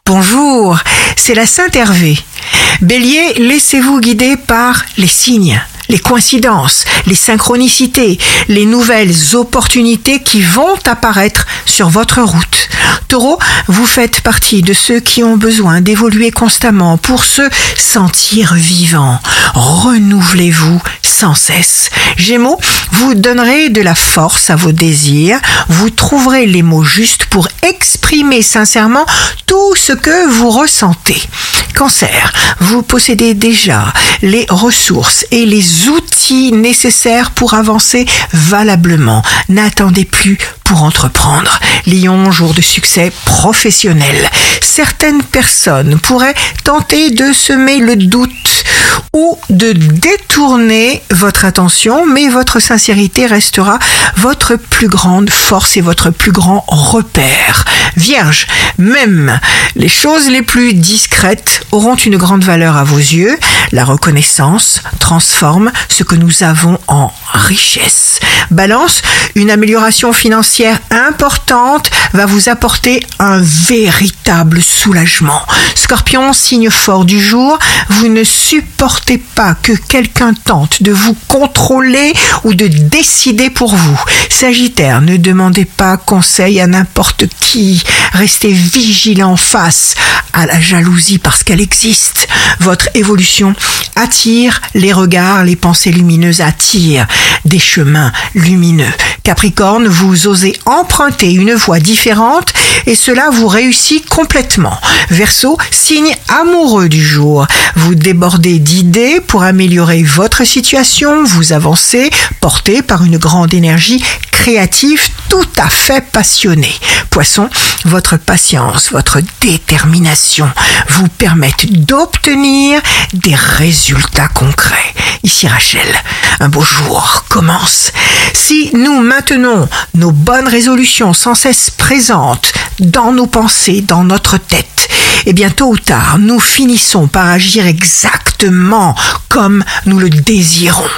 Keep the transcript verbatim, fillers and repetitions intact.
Bonjour, c'est la Sainte Hervé. Bélier, laissez-vous guider par les signes, les coïncidences, les synchronicités, les nouvelles opportunités qui vont apparaître sur votre route. Taureau, vous faites partie de ceux qui ont besoin d'évoluer constamment pour se sentir vivants. Renouvelez-vous sans cesse. Gémeaux, vous donnerez de la force à vos désirs, vous trouverez les mots justes pour exprimer sincèrement tout ce que vous ressentez. Cancer, vous possédez déjà les ressources et les outils nécessaires pour avancer valablement. N'attendez plus pour entreprendre. Lion, jour de succès professionnel. Certaines personnes pourraient tenter de semer le doute ou de détourner votre attention, mais votre sincérité restera votre plus grande force et votre plus grand repère. Vierge, même les choses les plus discrètes auront une grande valeur à vos yeux. La reconnaissance transforme ce que nous avons en richesse. Balance, une amélioration financière importante va vous apporter un véritable soulagement. Scorpion, signe fort du jour, vous ne supportez pas que quelqu'un tente de vous contrôler ou de décider pour vous. Sagittaire, ne demandez pas conseil à n'importe qui. Restez vigilant face à la jalousie parce qu'elle existe. Votre évolution attire les regards, les pensées lumineuses attirent des chemins lumineux. Capricorne, vous osez emprunter une voie différente et cela vous réussit complètement. Verseau, signe amoureux du jour. Vous débordez d'idées pour améliorer votre situation, vous avancez, porté par une grande énergie créative tout à fait passionnée. Poisson, votre patience, votre détermination vous permettent d'obtenir des résultats concrets. Ici Rachel, un beau jour commence. Si nous maintenons nos bonnes résolutions sans cesse présentes dans nos pensées, dans notre tête, et bien tôt ou tard, nous finissons par agir exactement comme nous le désirons.